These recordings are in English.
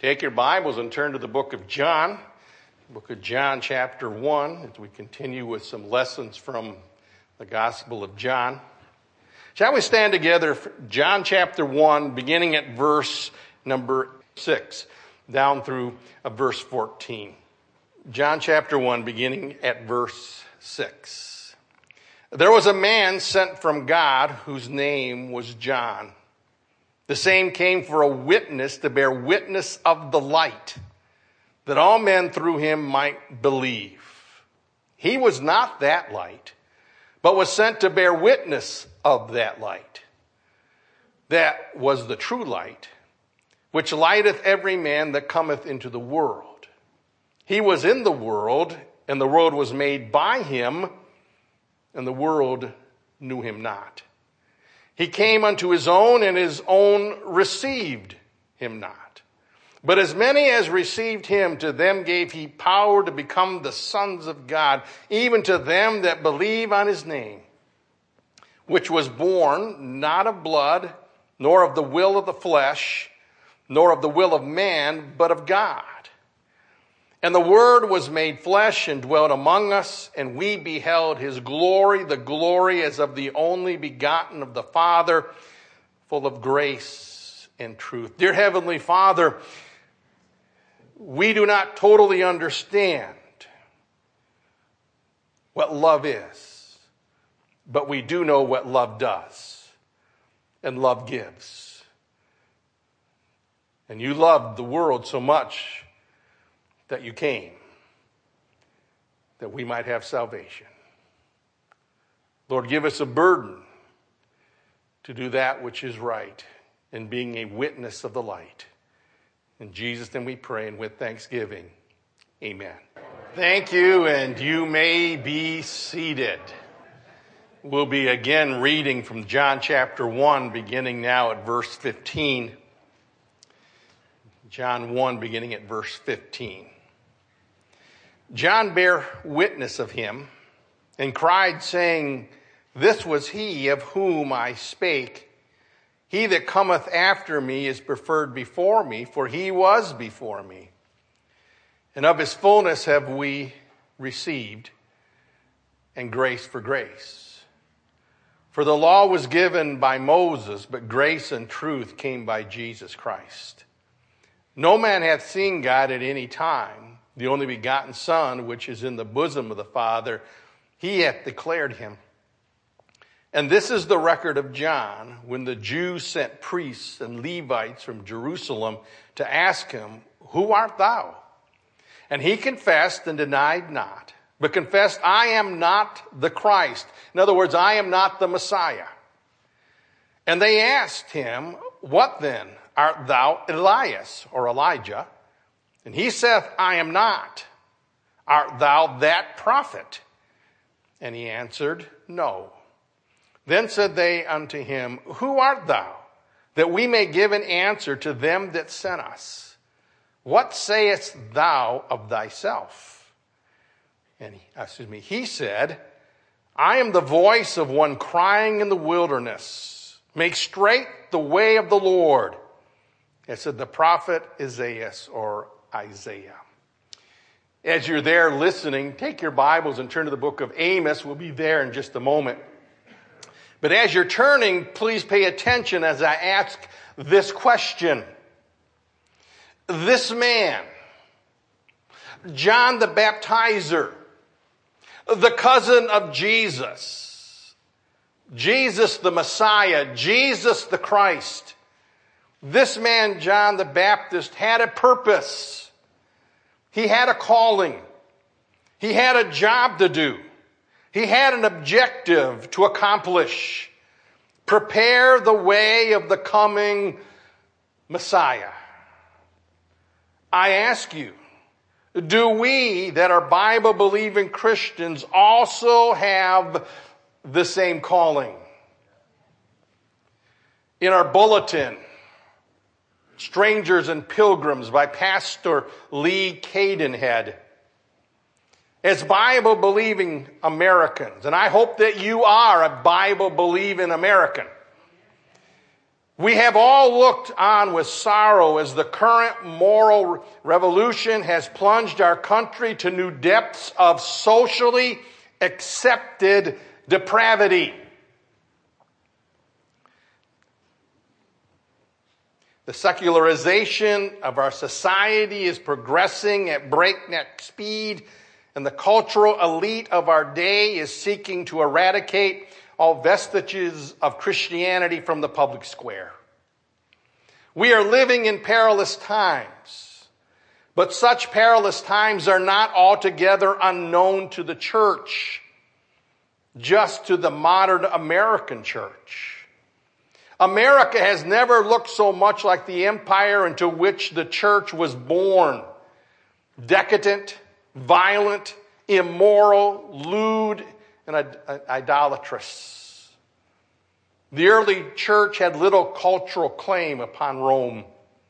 Take your Bibles and turn to the book of John chapter 1, as we continue with some lessons from the Gospel of John. Shall we stand together for John chapter 1, beginning at verse number 6, down through verse 14. John chapter 1, beginning at verse 6. There was a man sent from God whose name was John. The same came for a witness to bear witness of the light, that all men through him might believe. He was not that light, but was sent to bear witness of that light. That was the true light, which lighteth every man that cometh into the world. He was in the world, and the world was made by him, and the world knew him not. He came unto his own, and his own received him not. But as many as received him, to them gave he power to become the sons of God, even to them that believe on his name, which was born not of blood, nor of the will of the flesh, nor of the will of man, but of God. And the Word was made flesh and dwelt among us, and we beheld his glory, the glory as of the only begotten of the Father, full of grace and truth. Dear Heavenly Father, we do not totally understand what love is, but we do know what love does, and love gives. And you loved the world so much that you came, that we might have salvation. Lord, give us a burden to do that which is right in being a witness of the light. In Jesus' name we pray, and with thanksgiving, amen. Thank you, and you may be seated. We'll be again reading from John chapter 1, beginning now at verse 15. John 1, beginning at verse 15. John bare witness of him, and cried, saying, This was he of whom I spake. He that cometh after me is preferred before me, for he was before me. And of his fullness have we received, and grace for grace. For the law was given by Moses, but grace and truth came by Jesus Christ. No man hath seen God at any time. The only begotten Son, which is in the bosom of the Father, he hath declared him. And this is the record of John, when the Jews sent priests and Levites from Jerusalem to ask him, Who art thou? And he confessed and denied not, but confessed, I am not the Christ. In other words, I am not the Messiah. And they asked him, What then? Art thou Elias, or Elijah? And he saith, I am not. Art thou that prophet? And he answered, No. Then said they unto him, Who art thou? That we may give an answer to them that sent us. What sayest thou of thyself? And he said, I am the voice of one crying in the wilderness, Make straight the way of the Lord. It said the prophet Isaiah. As you're there listening, take your Bibles and turn to the book of Amos. We'll be there in just a moment. But as you're turning, please pay attention as I ask this question. This man, John the Baptizer, the cousin of Jesus, Jesus the Messiah, Jesus the Christ, this man, John the Baptist, had a purpose. He had a calling. He had a job to do. He had an objective to accomplish. Prepare the way of the coming Messiah. I ask you, do we that are Bible-believing Christians also have the same calling? In our bulletin, Strangers and Pilgrims by Pastor Lee Cadenhead. As Bible-believing Americans, and I hope that you are a Bible-believing American, We have all looked on with sorrow as the current moral revolution has plunged our country to new depths of socially accepted depravity. The secularization of our society is progressing at breakneck speed, and the cultural elite of our day is seeking to eradicate all vestiges of Christianity from the public square. We are living in perilous times, but such perilous times are not altogether unknown to the church, just to the modern American church. America has never looked so much like the empire into which the church was born. Decadent, violent, immoral, lewd, and idolatrous. The early church had little cultural claim upon Rome.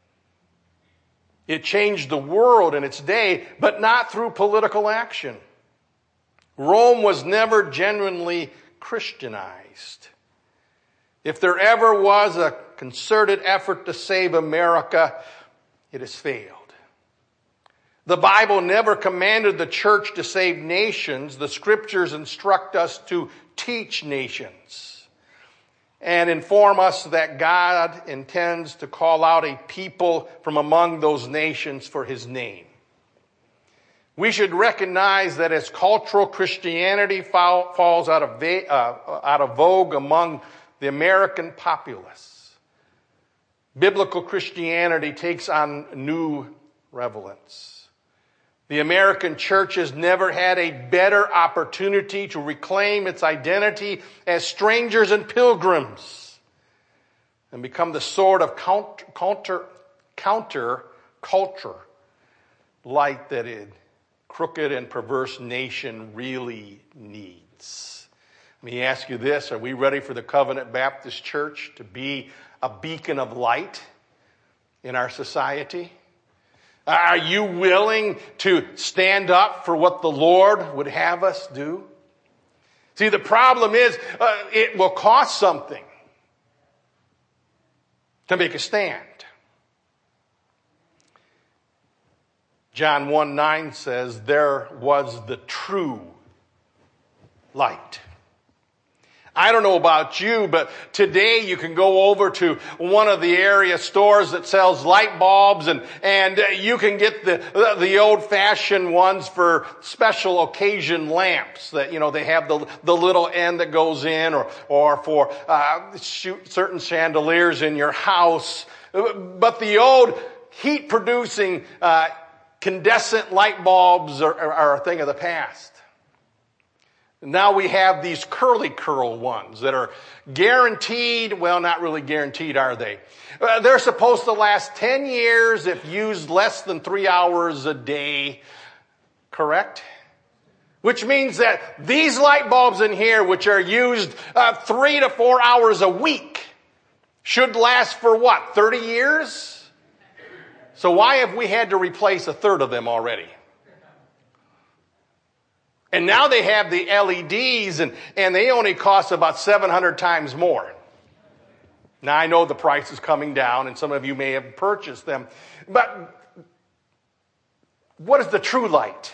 It changed the world in its day, but not through political action. Rome was never genuinely Christianized. If there ever was a concerted effort to save America, it has failed. The Bible never commanded the church to save nations. The scriptures instruct us to teach nations and inform us that God intends to call out a people from among those nations for his name. We should recognize that as cultural Christianity falls out of vogue among the American populace, biblical Christianity takes on new relevance. The American church has never had a better opportunity to reclaim its identity as strangers and pilgrims and become the sort of counter culture light that a crooked and perverse nation really needs. Let me ask you this. Are we ready for the Covenant Baptist Church to be a beacon of light in our society? Are you willing to stand up for what the Lord would have us do? See, the problem is it will cost something to make a stand. John 1:9 says, there was the true light. I don't know about you, but today you can go over to one of the area stores that sells light bulbs and you can get the old-fashioned ones for special occasion lamps that, they have the little end that goes in or for certain chandeliers in your house. But the old heat-producing incandescent light bulbs are a thing of the past. Now we have these curly curl ones that are guaranteed, well, not really guaranteed, are they? They're supposed to last 10 years if used less than 3 hours a day, correct? Which means that these light bulbs in here, which are used 3 to 4 hours a week, should last for what, 30 years? So why have we had to replace a third of them already? And now they have the LEDs, and they only cost about 700 times more. Now, I know the price is coming down, and some of you may have purchased them. But what is the true light?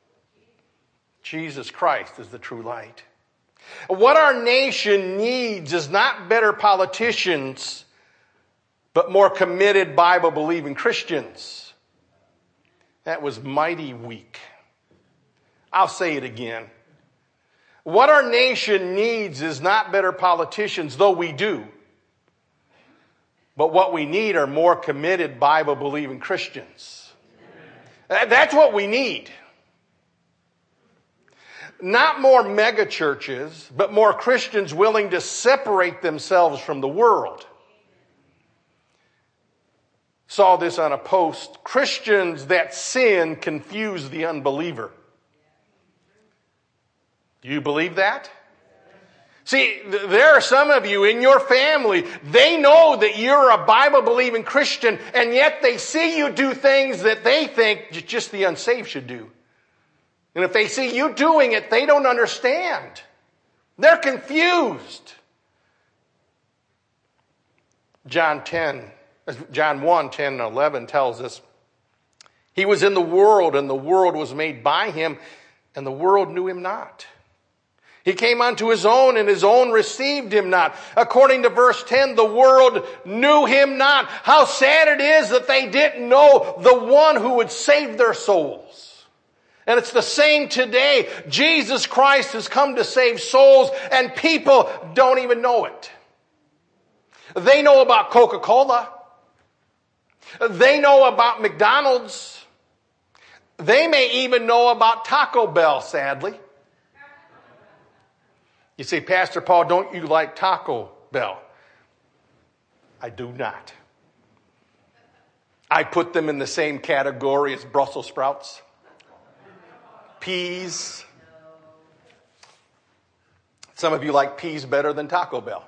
Jesus Christ is the true light. What our nation needs is not better politicians, but more committed Bible-believing Christians. That was mighty weak. I'll say it again. What our nation needs is not better politicians, though we do. But what we need are more committed Bible-believing Christians. That's what we need. Not more mega churches, but more Christians willing to separate themselves from the world. Saw this on a post. Christians that sin confuse the unbeliever. Do you believe that? See, there are some of you in your family, they know that you're a Bible-believing Christian, and yet they see you do things that they think just the unsaved should do. And if they see you doing it, they don't understand. They're confused. John 1, 10 and 11 tells us, he was in the world, and the world was made by him, and the world knew him not. He came unto his own, and his own received him not. According to verse 10, the world knew him not. How sad it is that they didn't know the one who would save their souls. And it's the same today. Jesus Christ has come to save souls, and people don't even know it. They know about Coca-Cola. They know about McDonald's. They may even know about Taco Bell, sadly. You say, Pastor Paul, don't you like Taco Bell? I do not. I put them in the same category as Brussels sprouts, peas. Some of you like peas better than Taco Bell.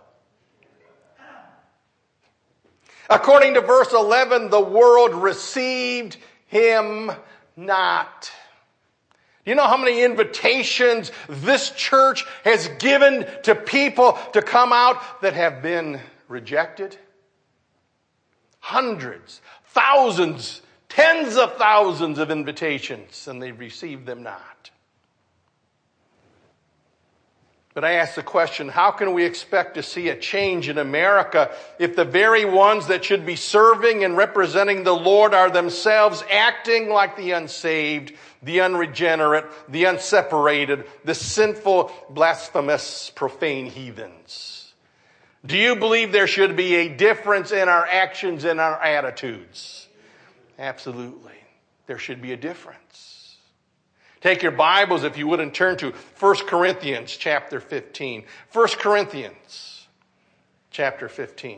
According to verse 11, the world received him not. Do you know how many invitations this church has given to people to come out that have been rejected? Hundreds, thousands, tens of thousands of invitations, and they received them not. But I ask the question, how can we expect to see a change in America if the very ones that should be serving and representing the Lord are themselves acting like the unsaved, the unregenerate, the unseparated, the sinful, blasphemous, profane heathens? Do you believe there should be a difference in our actions and our attitudes? Absolutely. There should be a difference. Take your Bibles, if you would, and turn to 1 Corinthians chapter 15. 1 Corinthians chapter 15.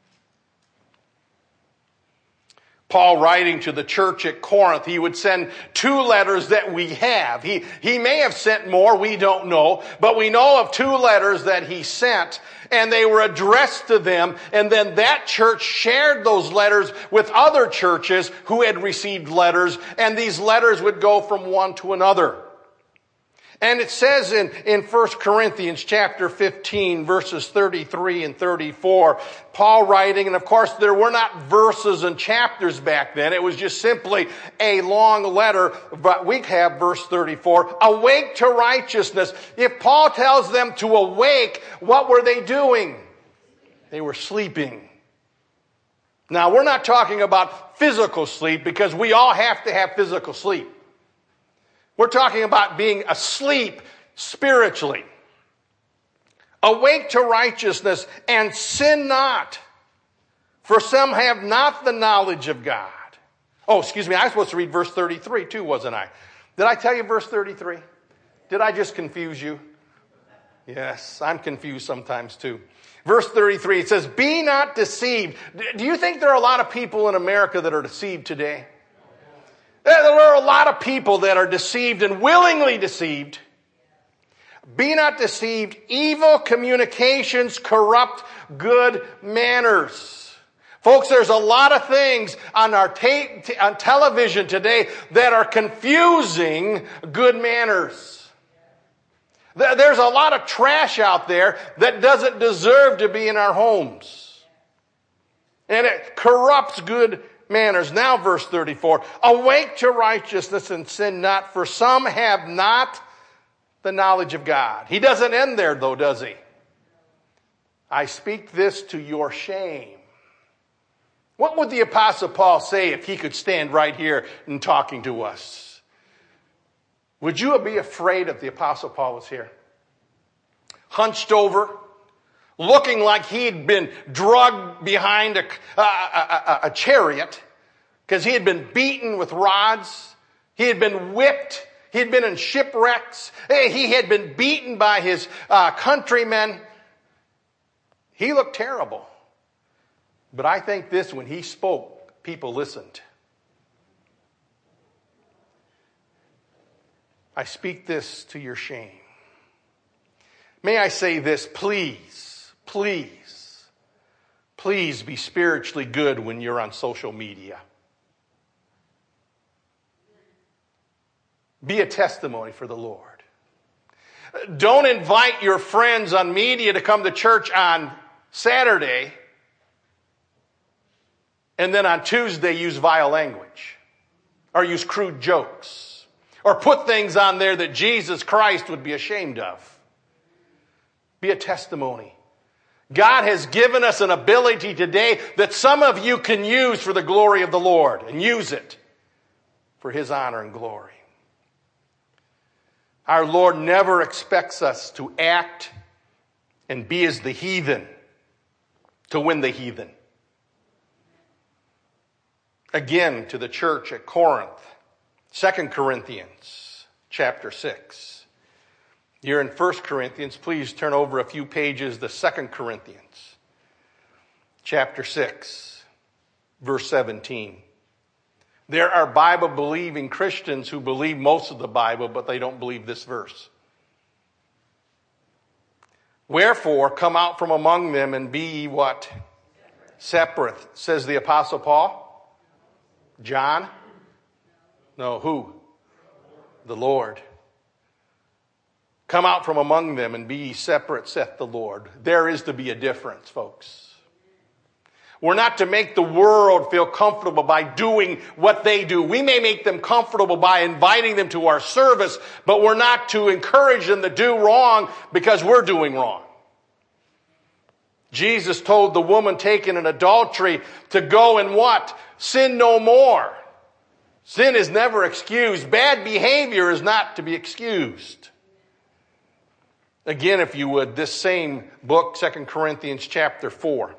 Paul, writing to the church at Corinth, he would send 2 letters that we have. He may have sent more, we don't know, but we know of 2 letters that he sent, and they were addressed to them, and then that church shared those letters with other churches who had received letters, and these letters would go from one to another. And it says in 1 Corinthians chapter 15, verses 33 and 34, Paul writing, and of course there were not verses and chapters back then. It was just simply a long letter, but we have verse 34, awake to righteousness. If Paul tells them to awake, what were they doing? They were sleeping. Now, we're not talking about physical sleep, because we all have to have physical sleep. We're talking about being asleep spiritually. Awake to righteousness and sin not, for some have not the knowledge of God. Oh, excuse me, I was supposed to read verse 33 too, wasn't I? Did I tell you verse 33? Did I just confuse you? Yes, I'm confused sometimes too. Verse 33, it says, be not deceived. Do you think there are a lot of people in America that are deceived today? There are a lot of people that are deceived and willingly deceived. Be not deceived. Evil communications corrupt good manners. Folks, there's a lot of things on our on television today that are confusing good manners. There's a lot of trash out there that doesn't deserve to be in our homes. And it corrupts good manners. Now verse 34, awake to righteousness and sin not, for some have not the knowledge of God. He doesn't end there though, does he? I speak this to your shame. What would the Apostle Paul say if he could stand right here and talking to us? Would you be afraid if the Apostle Paul was here? Hunched over, looking like he'd been dragged behind a chariot because he had been beaten with rods. He had been whipped. He had been in shipwrecks. He had been beaten by his countrymen. He looked terrible. But I think this, when he spoke, people listened. I speak this to your shame. May I say this, please, please, please be spiritually good when you're on social media. Be a testimony for the Lord. Don't invite your friends on media to come to church on Saturday and then on Tuesday use vile language or use crude jokes or put things on there that Jesus Christ would be ashamed of. Be a testimony. God has given us an ability today that some of you can use for the glory of the Lord, and use it for His honor and glory. Our Lord never expects us to act and be as the heathen to win the heathen. Again, to the church at Corinth, 2 Corinthians chapter 6. You're in 1 Corinthians. Please turn over a few pages to 2 Corinthians chapter 6, verse 17. There are Bible-believing Christians who believe most of the Bible, but they don't believe this verse. Wherefore, come out from among them and be ye what? Separate, says the Apostle Paul. John? No, who? The Lord. Come out from among them and be ye separate, saith the Lord. There is to be a difference, folks. We're not to make the world feel comfortable by doing what they do. We may make them comfortable by inviting them to our service, but we're not to encourage them to do wrong because we're doing wrong. Jesus told the woman taken in adultery to go and what? Sin no more. Sin is never excused. Bad behavior is not to be excused. Again, if you would, this same book, 2 Corinthians chapter 4.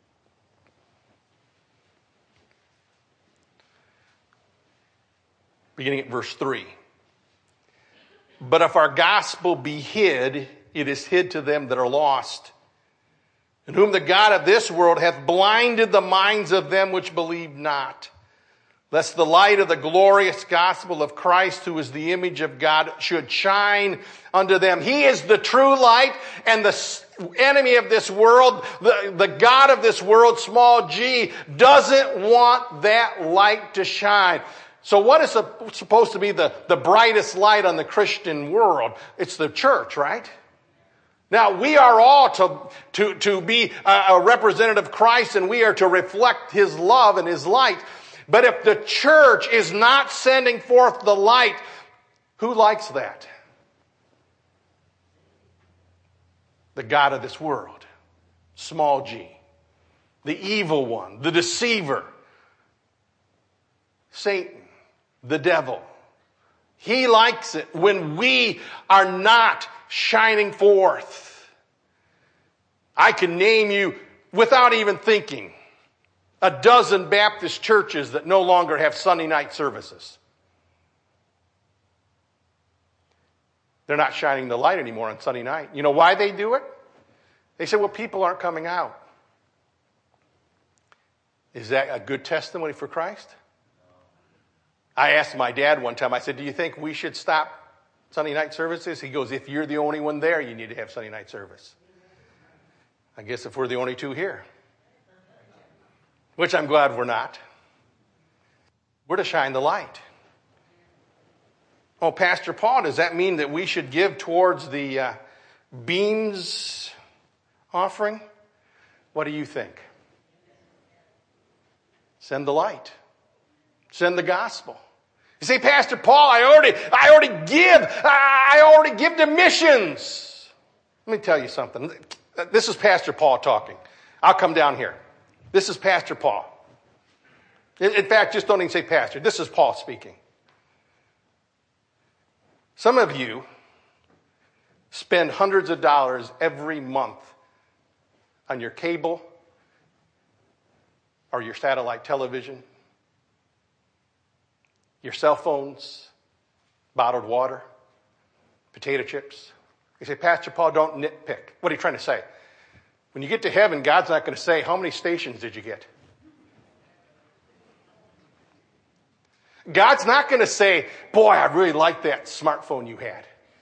Beginning at verse 3. But if our gospel be hid, it is hid to them that are lost, in whom the God of this world hath blinded the minds of them which believe not, lest the light of the glorious gospel of Christ, who is the image of God, should shine unto them. He is the true light, and the enemy of this world, the God of this world, small g, doesn't want that light to shine. So what is supposed to be the brightest light on the Christian world? It's the church, right? Now, we are all to be a representative of Christ, and we are to reflect His love and His light. But if the church is not sending forth the light, who likes that? The God of this world, small g, the evil one, the deceiver, Satan, the devil. He likes it when we are not shining forth. I can name you, without even thinking, a dozen Baptist churches that no longer have Sunday night services. They're not shining the light anymore on Sunday night. You know why they do it? They say, well, people aren't coming out. Is that a good testimony for Christ? I asked my dad one time, I said, do you think we should stop Sunday night services? He goes, if you're the only one there, you need to have Sunday night service. I guess if we're the only two here. Which I'm glad we're not. We're to shine the light. Oh, Pastor Paul, does that mean that we should give towards the beans offering? What do you think? Send the light. Send the gospel. You say, Pastor Paul, I already give to missions. Let me tell you something. This is Pastor Paul talking. I'll come down here. This is Pastor Paul. In fact, just don't even say pastor. This is Paul speaking. Some of you spend hundreds of dollars every month on your cable or your satellite television, your cell phones, bottled water, potato chips. You say, Pastor Paul, don't nitpick. What are you trying to say? When you get to heaven, God's not going to say, how many stations did you get? God's not going to say, boy, I really like that smartphone you had.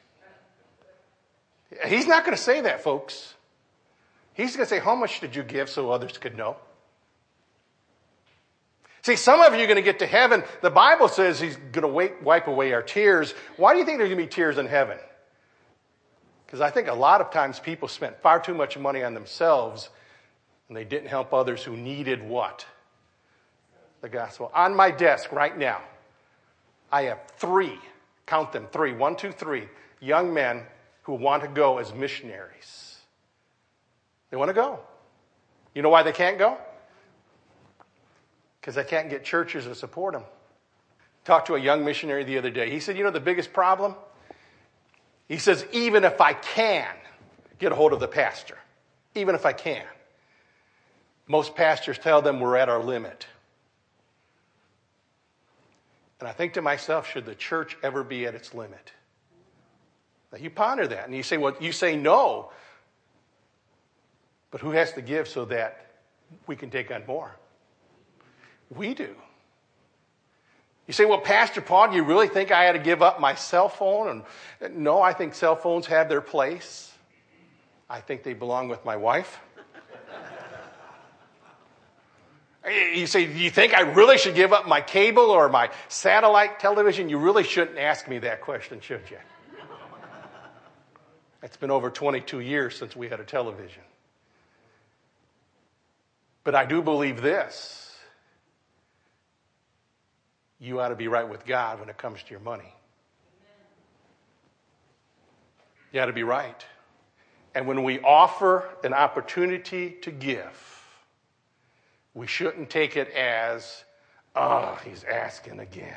He's not going to say that, folks. He's going to say, how much did you give so others could know? See, some of you are going to get to heaven. The Bible says He's going to wipe away our tears. Why do you think there's going to be tears in heaven? Because I think a lot of times people spent far too much money on themselves and they didn't help others who needed what? the gospel. On my desk right now, I have 3, count them, 3, 1, 2, 3, young men who want to go as missionaries. They want to go. You know why they can't go? Because they can't get churches to support them. Talked to a young missionary the other day. He said, you know the biggest problem? He says, even if I can get a hold of the pastor, even if I can, most pastors tell them we're at our limit. And I think to myself, should the church ever be at its limit? Now you ponder that and you say, well, you say no. But who has to give so that we can take on more? We do. You say, well, Pastor Paul, do you really think I had to give up my cell phone? And no, I think cell phones have their place. I think they belong with my wife. You say, do you think I really should give up my cable or my satellite television? You really shouldn't ask me that question, should you? It's been over 22 years since we had a television. But I do believe this. You ought to be right with God when it comes to your money. You ought to be right. And when we offer an opportunity to give, we shouldn't take it as, oh, he's asking again.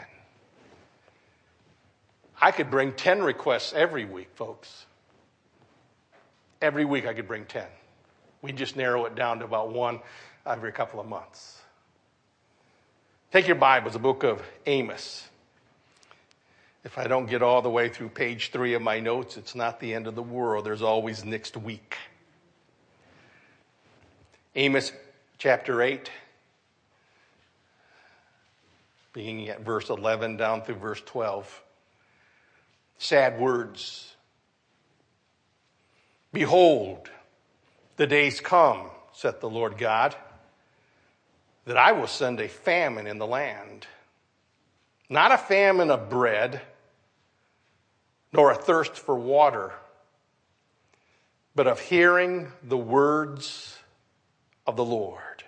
I could bring 10 requests every week, folks. Every week I could bring 10. We just narrow it down to about 1 every couple of months. Take your Bibles, the book of Amos. If I don't get all the way through page 3 of my notes, it's not the end of the world. There's always next week. Amos chapter 8, beginning at verse 11 down through verse 12. Sad words. Behold, the days come, saith the Lord God, that I will send a famine in the land. Not a famine of bread, nor a thirst for water, but of hearing the words of the Lord.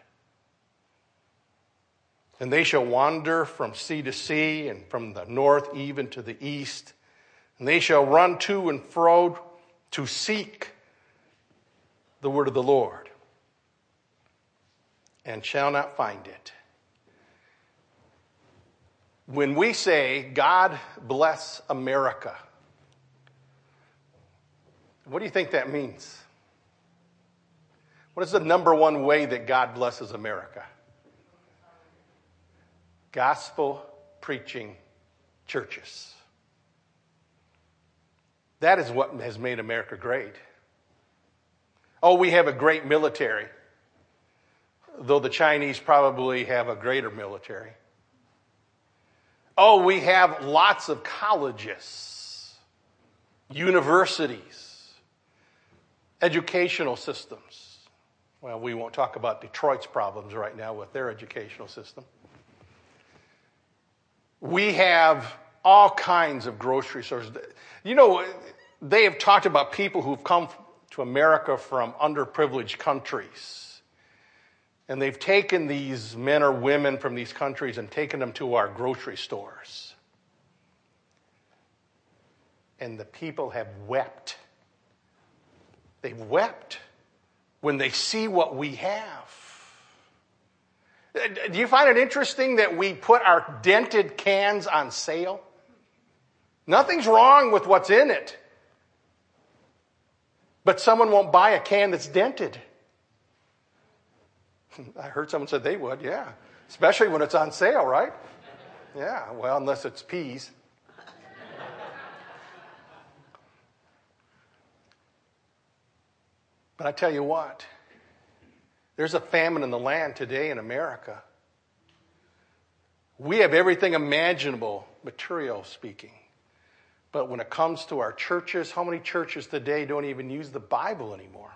And they shall wander from sea to sea, and from the north even to the east. And they shall run to and fro to seek the word of the Lord, and shall not find it. When we say, God bless America, what do you think that means? What is the number one way that God blesses America? Gospel preaching churches. That is what has made America great. Oh, we have a great military, though the Chinese probably have a greater military. Oh, we have lots of colleges, universities, educational systems. Well, we won't talk about Detroit's problems right now with their educational system. We have all kinds of grocery stores. You know, they have talked about people who've come to America from underprivileged countries. And they've taken these men or women from these countries and taken them to our grocery stores. And the people have wept. They've wept when they see what we have. Do you find it interesting that we put our dented cans on sale? Nothing's wrong with what's in it. But someone won't buy a can that's dented. I heard someone said they would, yeah. Especially when it's on sale, right? Yeah, well, unless it's peas. But I tell you what, there's a famine in the land today in America. We have everything imaginable, material speaking. But when it comes to our churches, how many churches today don't even use the Bible anymore?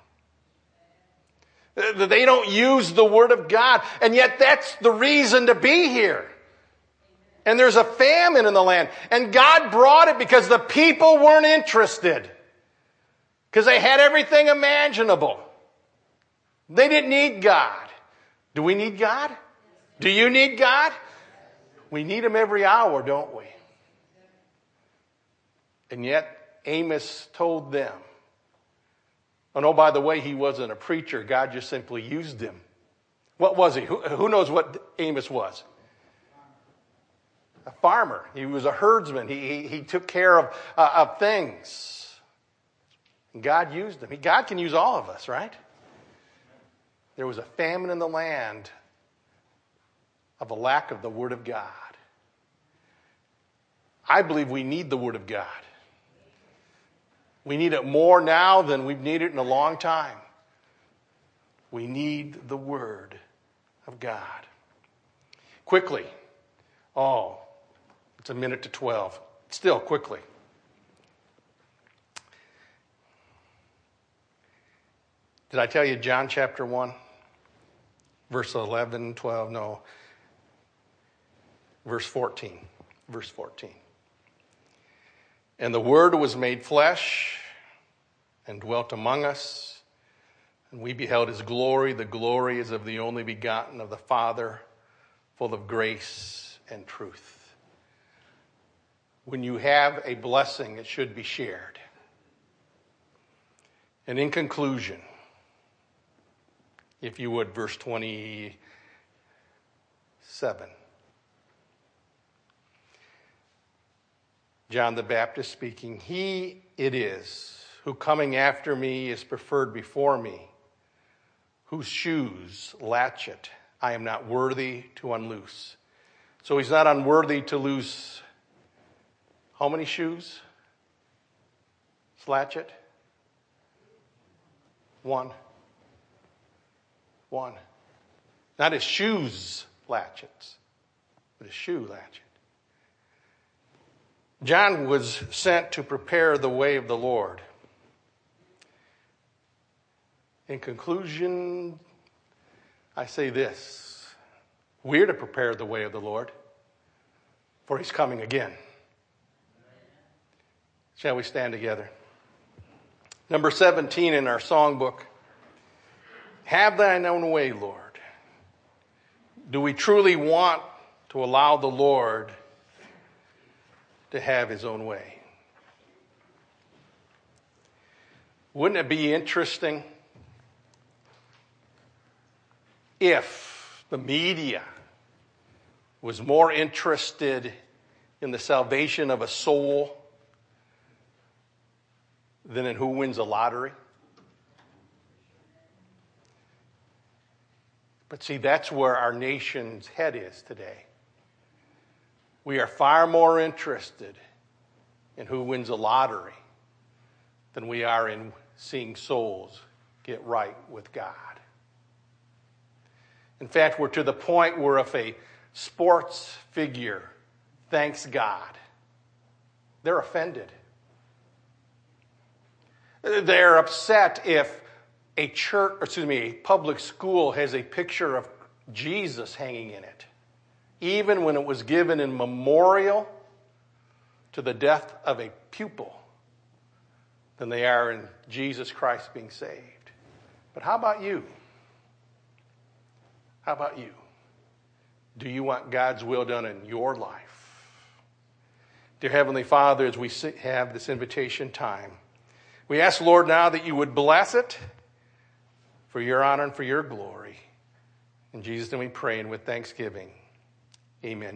They don't use the Word of God. And yet that's the reason to be here. And there's a famine in the land. And God brought it because the people weren't interested. Because they had everything imaginable. They didn't need God. Do we need God? Do you need God? We need him every hour, don't we? And yet, Amos told them, oh, by the way, he wasn't a preacher. God just simply used him. What was he? Who knows what Amos was? A farmer. He was a herdsman. He took care of things. And God used him. God can use all of us, right? There was a famine in the land of a lack of the Word of God. I believe we need the Word of God. We need it more now than we've needed it in a long time. We need the Word of God. Quickly. Oh, it's 11:40. Still, quickly. Did I tell you John chapter 1? Verse 11, 12, no. Verse 14. Verse 14. And the Word was made flesh and dwelt among us, and we beheld his glory. The glory is of the only begotten of the Father, full of grace and truth. When you have a blessing, it should be shared. And in conclusion, if you would, verse 27. John the Baptist speaking, he it is who coming after me is preferred before me, whose shoes, latchet, I am not worthy to unloose. So he's not unworthy to loose how many shoes? Latchet? One. Not his shoes latchets, but his shoe latchet. John was sent to prepare the way of the Lord. In conclusion, I say this. We're to prepare the way of the Lord, for he's coming again. Shall we stand together? Number 17 in our songbook. Have thine own way, Lord. Do we truly want to allow the Lord to have his own way? Wouldn't it be interesting if the media was more interested in the salvation of a soul than in who wins the lottery? But see, that's where our nation's head is today. We are far more interested in who wins the lottery than we are in seeing souls get right with God. In fact, we're to the point where if a sports figure thanks God, they're offended. They're upset if a public school has a picture of Jesus hanging in it, even when it was given in memorial to the death of a pupil, than they are in Jesus Christ being saved. But how about you? How about you? Do you want God's will done in your life? Dear Heavenly Father, as we have this invitation time, we ask, Lord, now that you would bless it for your honor and for your glory. In Jesus' name we pray, and with thanksgiving, amen.